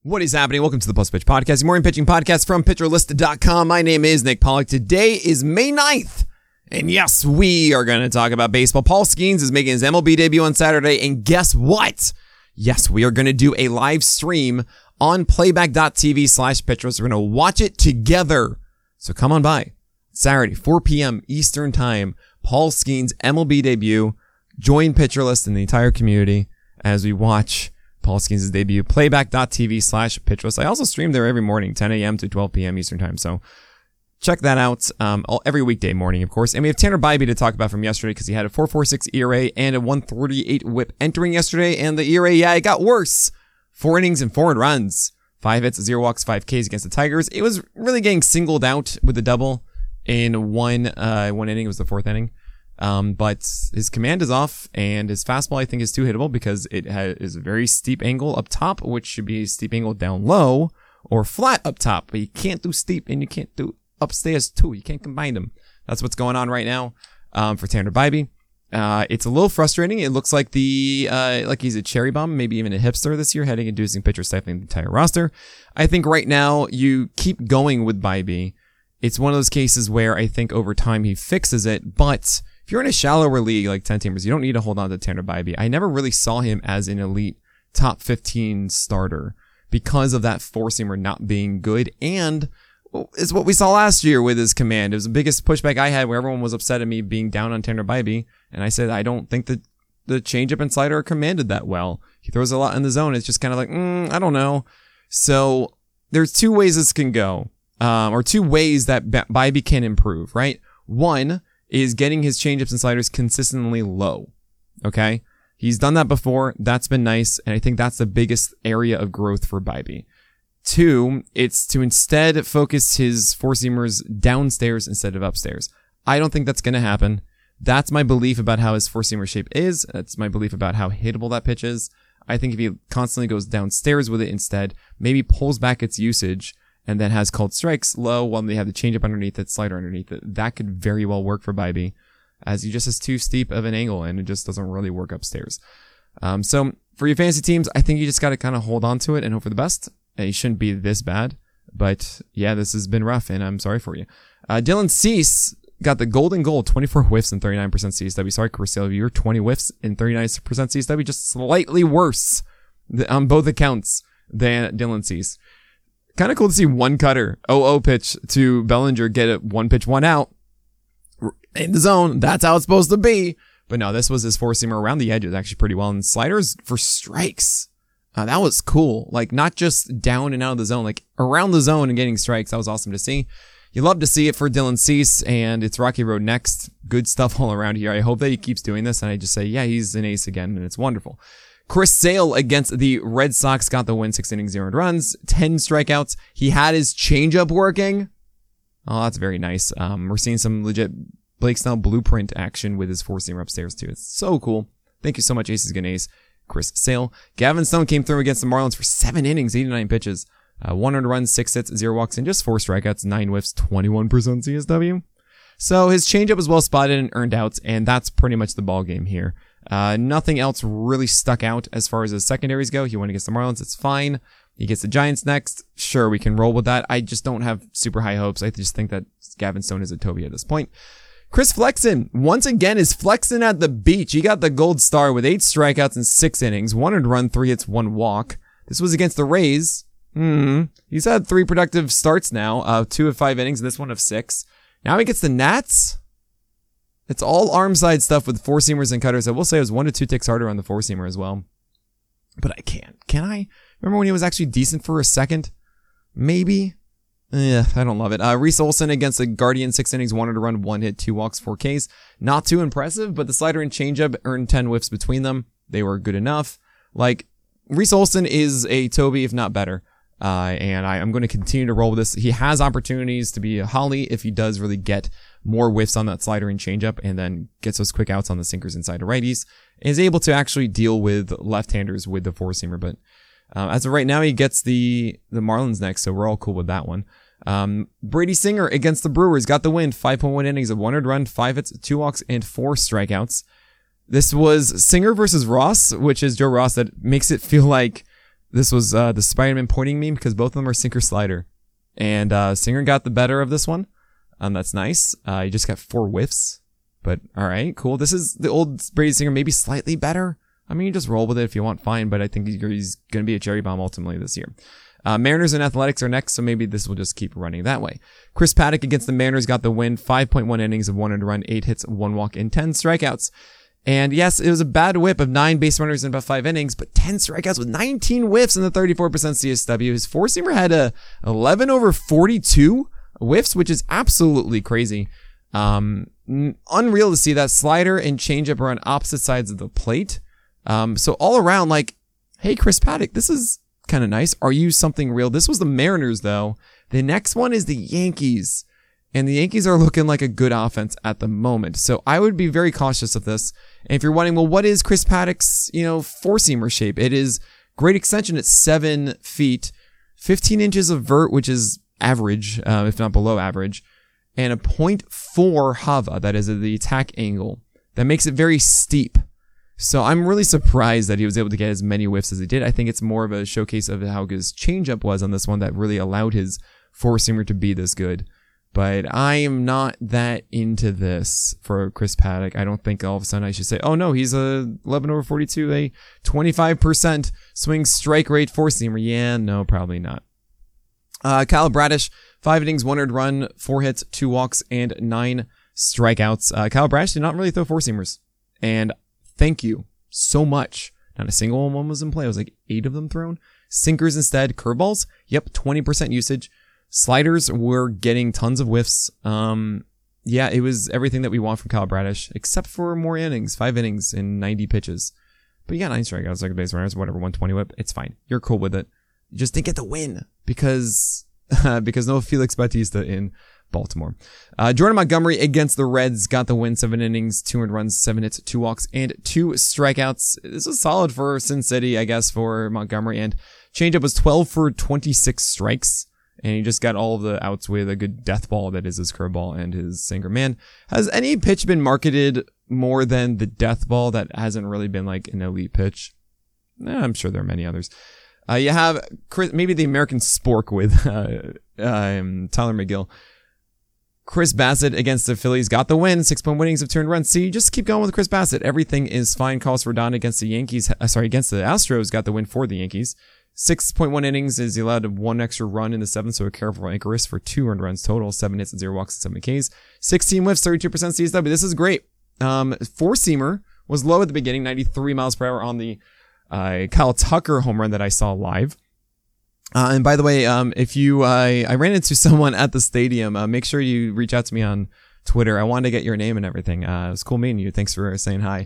What is happening? Welcome to the Plus Pitch Podcast, your morning pitching podcast from PitcherList.com. My name is Nick Pollock. Today is May 9th, and yes, we are going to talk about baseball. Paul Skeens is making his MLB debut on Saturday, and guess what? Yes, we are going to do a live stream on playback.tv/PitcherList. We're going to watch it together, so come on by. Saturday, 4 p.m. Eastern Time, Paul Skeens' MLB debut. Join PitcherList and the entire community as we watch Paul Skeens' debut, playback.tv/PitcherList. I also stream there every morning, 10 a.m. to 12 p.m. Eastern Time. So check that out every weekday morning, of course. And we have Tanner Bibee to talk about from yesterday because he had a 4.46 ERA and a 1.38 whip entering yesterday. And the ERA, it got worse. 4 innings and 4 runs. 5 hits, 0 walks, 5 Ks against the Tigers. It was really getting singled out with the double in one inning. It was the 4th inning. But his command is off, and his fastball, I think, is too hittable because it is a very steep angle up top, which should be a steep angle down low or flat up top. But you can't do steep and you can't do upstairs too. You can't combine them. That's what's going on right now, for Tanner Bibee. It's a little frustrating. It looks like like he's a cherry bomb, maybe even a hipster this year, heading inducing pitcher stifling the entire roster. I think right now you keep going with Bibee. It's one of those cases where I think over time he fixes it, but if you're in a shallower league like 10-teamers, you don't need to hold on to Tanner Bibee. I never really saw him as an elite top 15 starter because of that four-seamer not being good. And it's what we saw last year with his command. It was the biggest pushback I had where everyone was upset at me being down on Tanner Bibee. And I said, I don't think that the changeup and slider are commanded that well. He throws a lot in the zone. It's just kind of like, I don't know. So there's two ways this can go, or two ways that Bibee can improve, right? One is getting his changeups and sliders consistently low. Okay? He's done that before. That's been nice. And I think that's the biggest area of growth for Bibee. 2, it's to instead focus his four-seamers downstairs instead of upstairs. I don't think that's going to happen. That's my belief about how his four-seamer shape is. That's my belief about how hittable that pitch is. I think if he constantly goes downstairs with it instead, maybe pulls back its usage, and then has called strikes low while they have the changeup underneath it, slider underneath it. That could very well work for Bibee, as he just has too steep of an angle and it just doesn't really work upstairs. So for your fantasy teams, I think you just got to kind of hold on to it and hope for the best. He shouldn't be this bad, but yeah, this has been rough and I'm sorry for you. Dylan Cease got the golden goal, 24 whiffs and 39% CSW. Sorry, Chris Sale, you're 20 whiffs and 39% CSW, just slightly worse on both accounts than Dylan Cease. Kind of cool to see one cutter, 0-0 pitch to Bellinger, get it 1 pitch, 1 out in the zone. That's how it's supposed to be. But no, this was his four-seamer around the edges actually pretty well. And sliders for strikes. That was cool. Like not just down and out of the zone, like around the zone and getting strikes. That was awesome to see. You love to see it for Dylan Cease, and it's Rocky Road next. Good stuff all around here. I hope that he keeps doing this. And I just say, yeah, he's an ace again, and it's wonderful. Chris Sale against the Red Sox got the win, 6 innings, 0 runs, 10 strikeouts. He had his changeup working. Oh, that's very nice. We're seeing some legit Blake Snell blueprint action with his four-seamer upstairs too. It's so cool. Thank you so much, Aces Ganes. Chris Sale. Gavin Stone came through against the Marlins for 7 innings, 89 pitches, 100 runs, 6 hits, 0 walks, and just 4 strikeouts, 9 whiffs, 21% CSW. So his changeup was well spotted and earned outs, and that's pretty much the ball game here. Nothing else really stuck out as far as his secondaries go. He went against the Marlins. It's fine. He gets the Giants next. Sure, we can roll with that. I just don't have super high hopes. I just think that Gavin Stone is a Toby at this point. Chris Flexen, once again, is flexing at the beach. He got the gold star with 8 strikeouts in 6 innings, 1 run, 3 hits, 1 walk. This was against the Rays. He's had 3 productive starts now, 2 of 5 innings, and this one of 6. Now he gets the Nats. It's all arm side stuff with four-seamers and cutters. I will say it was 1 to 2 ticks harder on the four-seamer as well. But I can't. Can I? Remember when he was actually decent for a second? Maybe? Yeah, I don't love it. Reese Olson against the Guardians, 6 innings, 1 run, 1 hit, 2 walks, 4 Ks. Not too impressive, but the slider and changeup earned 10 whiffs between them. They were good enough. Like, Reese Olson is a Toby, if not better. And I'm going to continue to roll with this. He has opportunities to be a Holly if he does really get more whiffs on that slider and changeup and then gets those quick outs on the sinkers inside to righties. Is able to actually deal with left-handers with the four-seamer. But as of right now, he gets the Marlins next, so we're all cool with that one. Brady Singer against the Brewers got the win. 5.1 innings of 1 run, 5 hits, 2 walks, and 4 strikeouts. This was Singer versus Ross, which is Joe Ross, that makes it feel like This was the Spider-Man pointing meme because both of them are sinker slider. And Singer got the better of this one. That's nice. He just got 4 whiffs. But all right, cool. This is the old Brady Singer, maybe slightly better. I mean, you just roll with it if you want, fine. But I think he's going to be a cherry bomb ultimately this year. Mariners and Athletics are next, so maybe this will just keep running that way. Chris Paddack against the Mariners got the win. 5.1 innings of 1 earned run, 8 hits, 1 walk, and 10 strikeouts. And yes, it was a bad whip of 9 base runners in about 5 innings, but 10 strikeouts with 19 whiffs in the 34% CSW. His 4-seamer had a 11 over 42 whiffs, which is absolutely crazy. Unreal to see that. Slider and changeup are on opposite sides of the plate. So all around, like, hey, Chris Paddack, this is kind of nice. Are you something real? This was the Mariners, though. The next one is the Yankees. And the Yankees are looking like a good offense at the moment. So I would be very cautious of this. And if you're wondering, well, what is Chris Paddack's, 4-seamer shape? It is great extension at 7 feet, 15 inches of vert, which is average, if not below average, and a 0.4 Hava, that is the attack angle. That makes it very steep. So I'm really surprised that he was able to get as many whiffs as he did. I think it's more of a showcase of how good his changeup was on this one that really allowed his 4-seamer to be this good. But I am not that into this for Chris Paddack. I don't think all of a sudden I should say, oh no, he's a 11 over 42, a 25% swing strike rate 4-seamer. Yeah, no, probably not. Kyle Bradish, 5 innings, 1 earned run, 4 hits, 2 walks, and 9 strikeouts. Kyle Bradish did not really throw 4-seamers. And thank you so much. Not a single one was in play. It was like 8 of them thrown. Sinkers instead. Curveballs, yep, 20% usage. Sliders were getting tons of whiffs. Yeah, it was everything that we want from Kyle Bradish, except for more innings, 5 innings and 90 pitches. But you got 9 strikeouts, like base runners, whatever, 120 whip. It's fine. You're cool with it. You just didn't get the win because no Felix Bautista in Baltimore. Jordan Montgomery against the Reds got the win, 7 innings, 2 earned runs, 7 hits, 2 walks, and 2 strikeouts. This was solid for Sin City, I guess, for Montgomery. And changeup was 12 for 26 strikes. And he just got all of the outs with a good death ball that is his curveball and his sinker. Man, has any pitch been marketed more than the death ball that hasn't really been like an elite pitch? I'm sure there are many others. You have maybe the American Spork with Tyler McGill. Chris Bassett against the Phillies got the win, 6-point winnings of 2 earned runs. See, just keep going with Chris Bassett. Everything is fine. Carlos Rodon against the against the Astros got the win for the Yankees. 6.1 innings is he allowed 1 extra run in the 7th, so a careful Icarus for 2 earned runs total, 7 hits and 0 walks and 7 Ks. 16 whiffs, 32% CSW. This is great. 4-seamer was low at the beginning, 93 miles per hour on the Kyle Tucker home run that I saw live. And by the way, if you, I ran into someone at the stadium, make sure you reach out to me on Twitter. I wanted to get your name and everything. It was cool meeting you. Thanks for saying hi.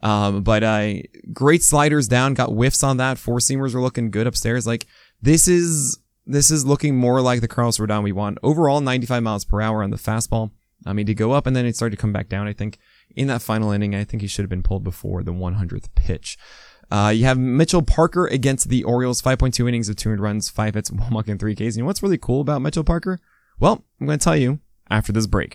But great sliders down, got whiffs on that. 4-seamers were looking good upstairs. Like, this is looking more like the Carlos Rodon we want. Overall, 95 miles per hour on the fastball. He'd go up and then it started to come back down, I think. In that final inning, I think he should have been pulled before the 100th pitch. You have Mitchell Parker against the Orioles, 5.2 innings of 2 earned runs, 5 hits, 1 walk, and 3 Ks. And you know what's really cool about Mitchell Parker? Well, I'm going to tell you after this break.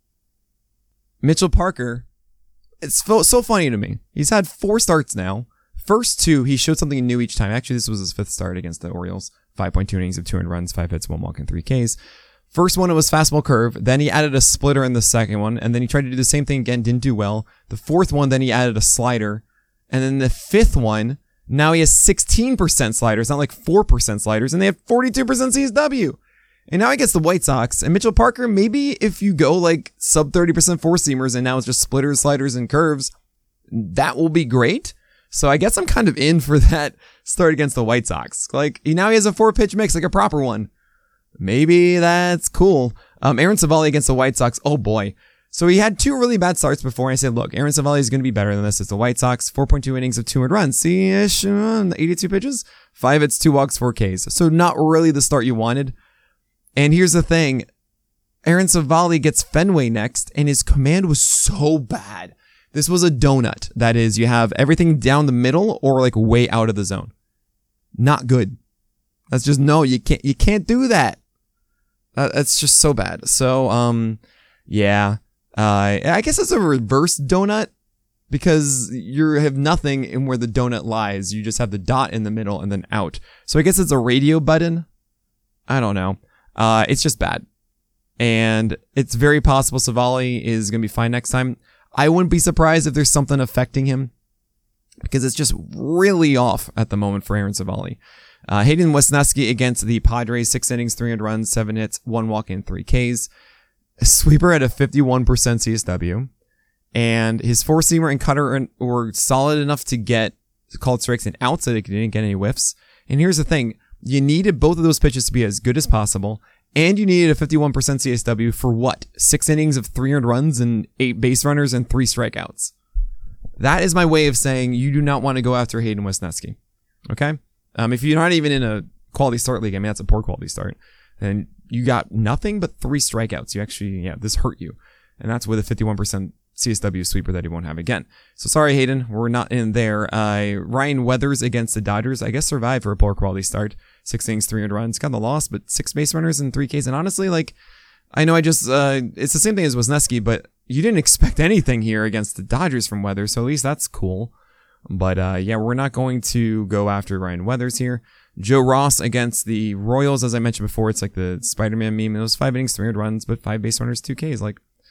Mitchell Parker, it's so funny to me. He's had 4 starts now. First 2, he showed something new each time. Actually, this was his 5th start against the Orioles. 5.2 innings of 2 earned runs, 5 hits, 1 walk, and 3 Ks. First one, it was fastball curve. Then he added a splitter in the second one. And then he tried to do the same thing again, didn't do well. The 4th one, then he added a slider. And then the 5th one, now he has 16% sliders, not like 4% sliders. And they have 42% CSW. And now he gets the White Sox. And Mitchell Parker, maybe if you go like sub 30% 4-seamers and now it's just splitters, sliders, and curves, that will be great. So I guess I'm kind of in for that start against the White Sox. Like, now he has a 4-pitch mix, like a proper one. Maybe that's cool. Aaron Civale against the White Sox. Oh boy. So he had 2 really bad starts before. And I said, look, Aaron Civale is going to be better than this. It's the White Sox. 4.2 innings of 2 earned runs. See, 82 pitches, 5 hits, 2 walks, 4 Ks. So not really the start you wanted. And here's the thing. Aaron Civale gets Fenway next, and his command was so bad. This was a donut. That is, you have everything down the middle or like way out of the zone. Not good. That's just, no, you can't do that. That's just so bad. So, yeah. I guess it's a reverse donut. because you have nothing in where the donut lies. You just have the dot in the middle and then out. So I guess it's a radio button. I don't know. It's just bad. And it's very possible Savali is going to be fine next time. I wouldn't be surprised if there's something affecting him, because it's just really off at the moment for Aaron Savali. Hayden Wesneski against the Padres, 6 innings, 300 runs, 7 hits, 1 walk and 3 Ks. A sweeper at a 51% CSW. And his four-seamer and cutter were solid enough to get called strikes and outs, so they didn't get any whiffs. And here's the thing. You needed both of those pitches to be as good as possible, and you needed a 51% CSW for what? 6 innings of 300 runs and 8 base runners and 3 strikeouts. That is my way of saying you do not want to go after Hayden Wesneski. Okay? If you're not even in a quality start league, I mean, that's a poor quality start, then you got nothing but 3 strikeouts. You actually, this hurt you. And that's with a 51% CSW sweeper that he won't have again. So sorry, Hayden, we're not in there. Ryan Weathers against the Dodgers, I guess survived for a poor quality start. 6 innings, 300 runs, got the loss, but 6 base runners and 3 Ks. And honestly, I know it's the same thing as Wesneski, but you didn't expect anything here against the Dodgers from Weathers, so at least that's cool. But we're not going to go after Ryan Weathers here. Joe Ross against the Royals, as I mentioned before, it's like the Spider-Man meme. It was 5 innings, 300 runs, but 5 base runners, 2 Ks.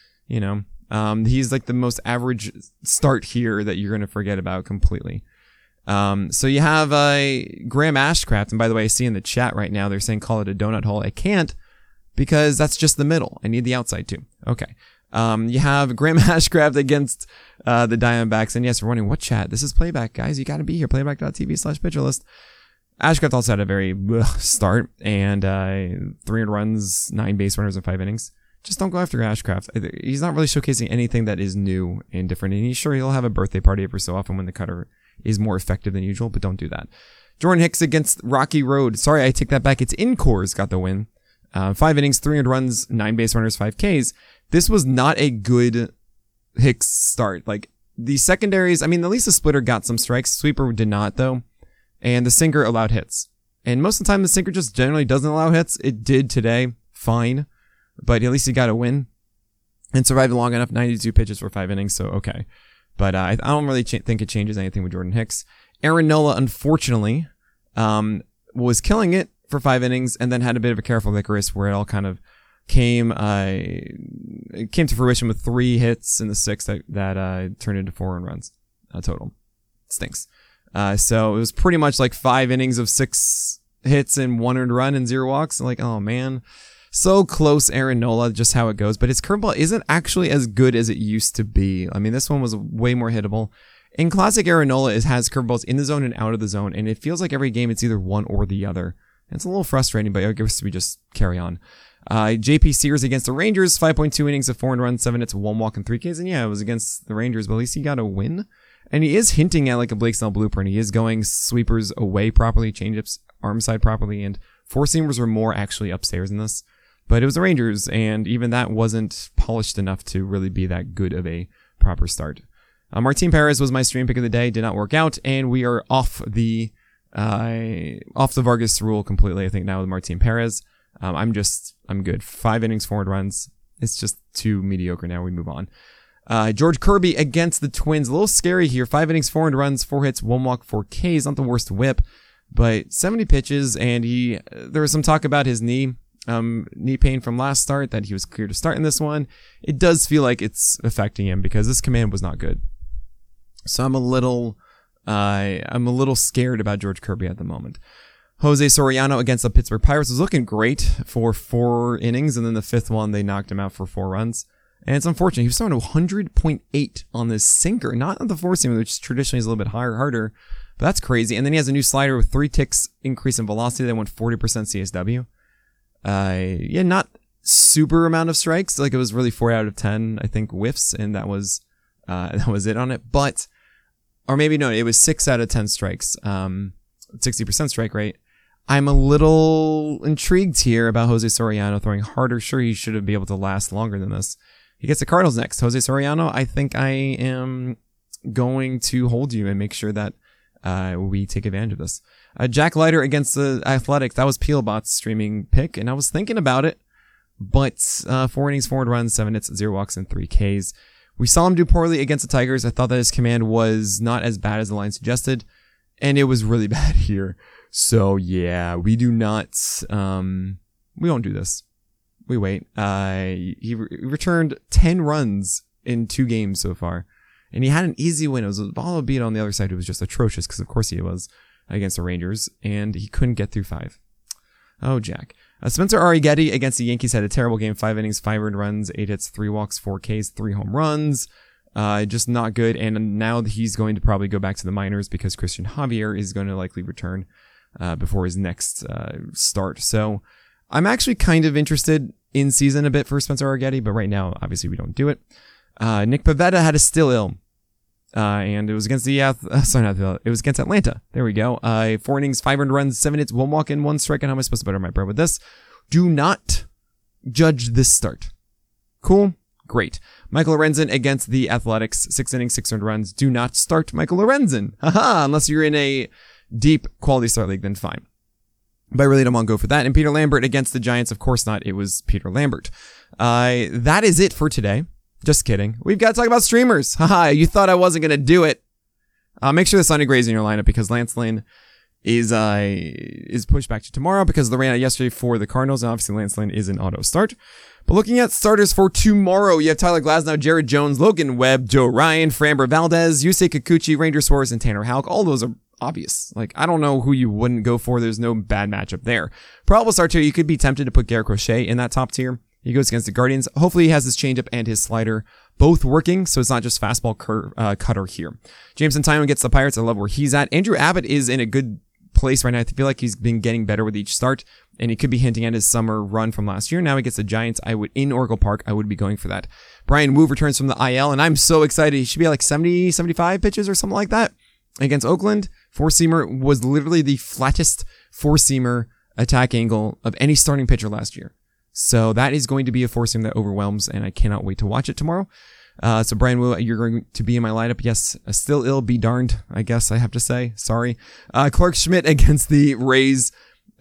He's like the most average start here that you're going to forget about completely. So you have Graham Ashcraft, and by the way, I see in the chat right now they're saying call it a donut hole. I can't, because that's just the middle. I need the outside too. Okay. You have Graham Ashcraft against the Diamondbacks, and yes, we're wondering what chat. This is Playback, guys. You got to be here. Playback.tv/pitcherlist. Ashcraft also had a very start, and 300 runs, 9 base runners, and 5 innings. Just don't go after Ashcraft. He's not really showcasing anything that is new and different. And he'll have a birthday party every so often when the cutter is more effective than usual, but don't do that. Jordan Hicks against Rocky Road. Sorry, I take that back. It's Incors got the win. 5 innings, 300 runs, 9 base runners, 5 Ks. This was not a good Hicks start. The secondaries, at least the splitter got some strikes. Sweeper did not, though. And the sinker allowed hits. And most of the time, the sinker just generally doesn't allow hits. It did today. Fine. But at least he got a win and survived long enough. 92 pitches for 5 innings, so okay. But I don't really think it changes anything with Jordan Hicks. Aaron Nola, unfortunately, was killing it for 5 innings and then had a bit of a careful Icarus where it all kind of came to fruition with 3 hits in the 6th that turned into 4 runs total. It stinks. So it was pretty much like 5 innings of 6 hits and 1 earned run and 0 walks. Oh man. So close, Aaron Nola, just how it goes. But his curveball isn't actually as good as it used to be. This one was way more hittable. In classic Aaron Nola, it has curveballs in the zone and out of the zone. And it feels like every game it's either one or the other. And it's a little frustrating, but I guess we just carry on. JP Sears against the Rangers, 5.2 innings of 4 runs, 7 hits, 1 walk, and 3 Ks. And yeah, it was against the Rangers, but at least he got a win. And he is hinting at a Blake Snell blueprint. He is going sweepers away properly, changeups arm side properly, and 4-seamers were more actually upstairs in this. But it was the Rangers, and even that wasn't polished enough to really be that good of a proper start. Martin Perez was my stream pick of the day, did not work out, and we are off the Vargas rule completely, I think, now with Martin Perez. I'm good. 5 innings, 400 runs. It's just too mediocre now. We move on. George Kirby against the Twins. A little scary here. 5 innings, 400 runs, 4 hits, 1 walk, 4 Ks. Not the worst whip, but 70 pitches, and there was some talk about his knee pain from last start, that he was clear to start in this one. It does feel like it's affecting him because this command was not good. So I'm a little scared about George Kirby at the moment. Jose Soriano against the Pittsburgh Pirates was looking great for 4 innings, and then the 5th one, they knocked him out for 4 runs. And it's unfortunate. He was throwing 100.8 on this sinker, not on the 4-seamer, which traditionally is a little bit harder. But that's crazy. And then he has a new slider with 3 ticks increase in velocity that went 40% CSW. Not super amount of strikes. It was really 4 out of 10, I think, whiffs, and that was it on it. But, or maybe no, it was 6 out of 10 strikes. 60% strike rate. I'm a little intrigued here about Jose Soriano throwing harder. Sure, he should be able to last longer than this. He gets the Cardinals next. Jose Soriano, I think I am going to hold you and make sure that we take advantage of this. Jack Leiter against the Athletics. That was Peelbot's streaming pick, and I was thinking about it, but 4 innings, 4 runs, 7 hits, 0 walks, and 3 Ks. We saw him do poorly against the Tigers. I thought that his command was not as bad as the line suggested, and it was really bad here. So yeah, we don't do this. We wait. He returned 10 runs in 2 games so far, and he had an easy win. It was a ball beat on the other side. It was just atrocious because of course he was against the Rangers, and he couldn't get through 5. Oh, Jack. Spencer Arrighetti against the Yankees had a terrible game. 5 innings, 5 earned runs, 8 hits, 3 walks, 4 Ks, 3 home runs. Just not good. And now he's going to probably go back to the minors because Christian Javier is going to likely return before his next start. So I'm actually kind of interested in season a bit for Spencer Arrighetti, but right now, obviously, we don't do it. Nick Pivetta had a still ill. And it was against it was against Atlanta. There we go. 4 innings, 5 earned runs, 7 hits, 1 walk in, 1 strikeout. How am I supposed to butter my bread with this? Do not judge this start. Cool? Great. Michael Lorenzen against the Athletics. 6 innings, 6 earned runs. Do not start Michael Lorenzen. Haha, unless you're in a deep quality start league, then fine. But I really don't want to go for that. And Peter Lambert against the Giants. Of course not. It was Peter Lambert. That is it for today. Just kidding. We've got to talk about streamers. Haha, you thought I wasn't going to do it. Make sure the Sonny Gray's in your lineup because Lance Lynn is pushed back to tomorrow because they ran out yesterday for the Cardinals, and obviously Lance Lynn is an auto start. But looking at starters for tomorrow, you have Tyler Glasnow, Jared Jones, Logan Webb, Joe Ryan, Framber Valdez, Yusei Kikuchi, Ranger Suarez, and Tanner Houck. All those are obvious. Like, I don't know who you wouldn't go for. There's no bad matchup there. Probable start tier, you could be tempted to put Garrett Crochet in that top tier. He goes against the Guardians. Hopefully he has his changeup and his slider both working, so it's not just fastball cutter here. Jameson Tymon gets the Pirates. I love where he's at. Andrew Abbott is in a good place right now. I feel like he's been getting better with each start, and he could be hinting at his summer run from last year. Now he gets the Giants. In Oracle Park, I would be going for that. Brian Wu returns from the IL, and I'm so excited. He should be like 70, 75 pitches or something like that against Oakland. 4-seamer was literally the flattest 4-seamer attack angle of any starting pitcher last year. So that is going to be a 4-seam that overwhelms, and I cannot wait to watch it tomorrow. So Brian Wu, you're going to be in my lineup. Yes, still ill, be darned, I guess I have to say. Sorry. Clark Schmidt against the Rays.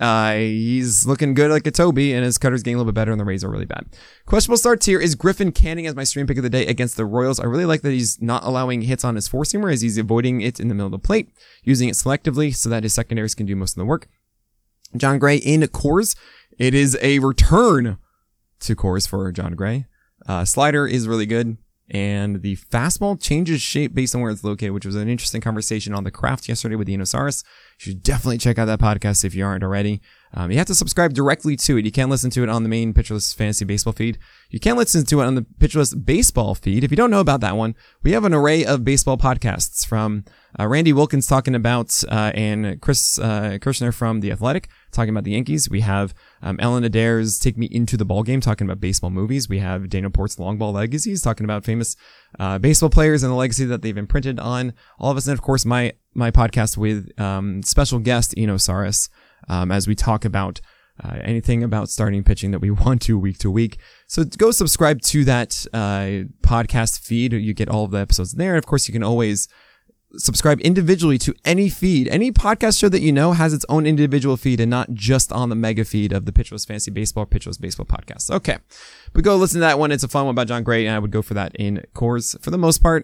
He's looking good like a Toby, and his cutter's getting a little bit better, and the Rays are really bad. Questionable starts here is Griffin Canning as my stream pick of the day against the Royals. I really like that he's not allowing hits on his 4-seamer as he's avoiding it in the middle of the plate, using it selectively so that his secondaries can do most of the work. John Gray in Coors. It is a return to Coors for John Gray. Slider is really good, and the fastball changes shape based on where it's located, which was an interesting conversation on The Craft yesterday with Enosaurus. You should definitely check out that podcast if you aren't already. You have to subscribe directly to it. You can't listen to it on the main Pitcher List Fantasy Baseball feed. You can listen to it on the Pitcher List Baseball feed. If you don't know about that one, we have an array of baseball podcasts from Randy Wilkins talking about and Chris Kirshner from The Athletic talking about the Yankees. We have Ellen Adair's Take Me Into the Ballgame talking about baseball movies. We have Daniel Port's Long Ball Legacies talking about famous baseball players and the legacy that they've imprinted on all of us. And of course, my podcast with special guest Enosaurus as we talk about anything about starting pitching that we want to week. So go subscribe to that podcast feed. You get all of the episodes there. And of course, you can always subscribe individually to any feed. Any podcast show that you know has its own individual feed and not just on the mega feed of the Pitcher List Fantasy Baseball, Pitcher List Baseball podcast. Okay. But go listen to that one. It's a fun one about John Gray, and I would go for that in Coors for the most part.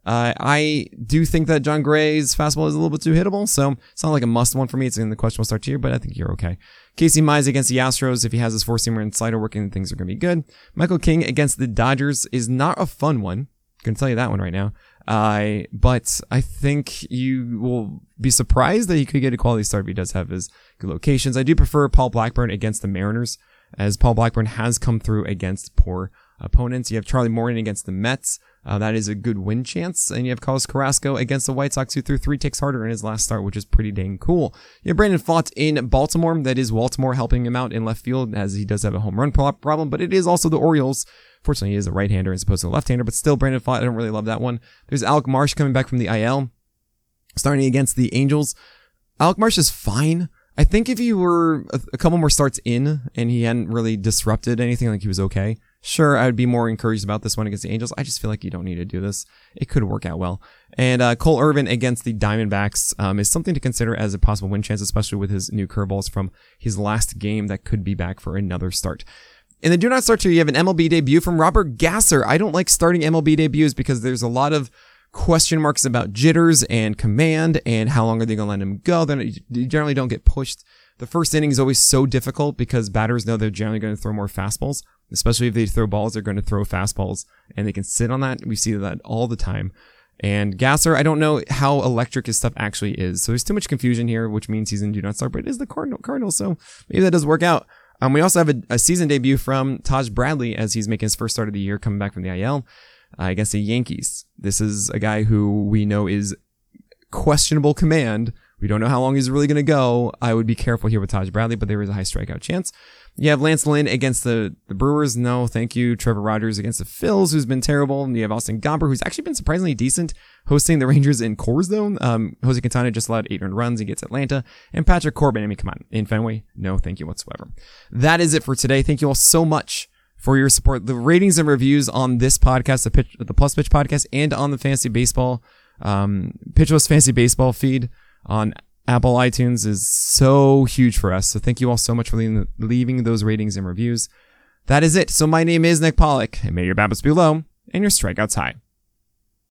I do think that John Gray's fastball is a little bit too hittable, so it's not like a must one for me. It's in the questionable start tier, but I think you're okay. Casey Mize against the Astros. If he has his 4-seamer and slider working, things are going to be good. Michael King against the Dodgers is not a fun one. I can tell you that one right now. But I think you will be surprised that he could get a quality start if he does have his good locations. I do prefer Paul Blackburn against the Mariners, as Paul Blackburn has come through against poor opponents. You have Charlie Morton against the Mets. That is a good win chance. And you have Carlos Carrasco against the White Sox, who threw 3 ticks harder in his last start, which is pretty dang cool. You have Brandon Pfaadt in Baltimore. That is Baltimore helping him out in left field, as he does have a home run problem, but it is also the Orioles. Fortunately, he is a right-hander as opposed to a left-hander, but still Brandon Pfaadt, I don't really love that one. There's Alec Marsh coming back from the IL, starting against the Angels. Alec Marsh is fine. I think if he were a couple more starts in and he hadn't really disrupted anything, like he was okay, sure, I would be more encouraged about this one against the Angels. I just feel like you don't need to do this. It could work out well. And Cole Irvin against the Diamondbacks is something to consider as a possible win chance, especially with his new curveballs from his last game that could be back for another start. In the Do Not Start tier, you have an MLB debut from Robert Gasser. I don't like starting MLB debuts because there's a lot of question marks about jitters and command and how long are they going to let him go. Then you generally don't get pushed. The first inning is always so difficult because batters know they're generally going to throw more fastballs, especially if they throw balls, they're going to throw fastballs and they can sit on that. We see that all the time. And Gasser, I don't know how electric his stuff actually is. So there's too much confusion here, which means he's in Do Not Start, but it is the Cardinals. So maybe that does work out. We also have a season debut from Taj Bradley as he's making his first start of the year coming back from the IL. Against the Yankees. This is a guy who we know is questionable command. We don't know how long he's really going to go. I would be careful here with Taj Bradley, but there is a high strikeout chance. You have Lance Lynn against the Brewers. No, thank you. Trevor Rogers against the Phils, who's been terrible. And you have Austin Gomber, who's actually been surprisingly decent, hosting the Rangers in Coors, though. Jose Quintana just allowed 8 earned runs against Atlanta. And Patrick Corbin, I mean, come on, in Fenway? No, thank you whatsoever. That is it for today. Thank you all so much for your support. The ratings and reviews on this podcast, the Plus Pitch podcast, and on the Fantasy Baseball, Pitchless Fantasy Baseball feed on Apple iTunes is so huge for us. So thank you all so much for leaving those ratings and reviews. That is it. So my name is Nick Pollack, and may your BABIPs be low and your strikeouts high.